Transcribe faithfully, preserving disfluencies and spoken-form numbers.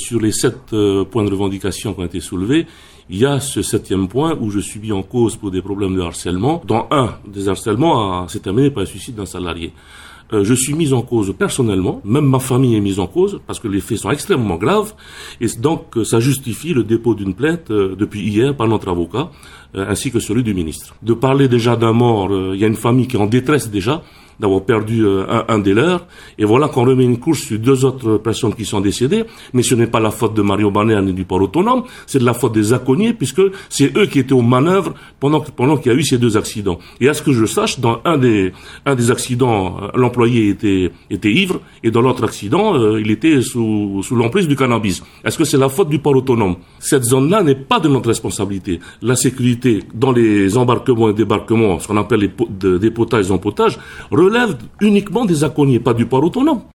sur les sept euh, points de revendication qui ont été soulevés, il y a ce septième point où je suis mis en cause pour des problèmes de harcèlement. Dans un des harcèlements, s'est terminé par le suicide d'un salarié. Euh, je suis mis en cause personnellement, même ma famille est mise en cause, parce que les faits sont extrêmement graves, et donc euh, ça justifie le dépôt d'une plainte euh, depuis hier par notre avocat, euh, ainsi que celui du ministre. De parler déjà d'un mort, euh, il y a une famille qui est en détresse déjà, d'avoir perdu euh, un, un des leurs, et voilà qu'on remet une couche sur deux autres personnes qui sont décédées, mais ce n'est pas la faute de Mario Banner ni du port autonome, c'est de la faute des acognés, puisque c'est eux qui étaient aux manœuvres pendant, pendant qu'il y a eu ces deux accidents. Et à ce que je sache, dans un des, un des accidents, euh, l'employé était, était ivre, et dans l'autre accident, euh, il était sous, sous l'emprise du cannabis. Est-ce que c'est la faute du port autonome? Cette zone-là n'est pas de notre responsabilité. La sécurité dans les embarquements et débarquements, ce qu'on appelle les po- de, dépotage et empotage, relève uniquement des acognés, pas du port autonome.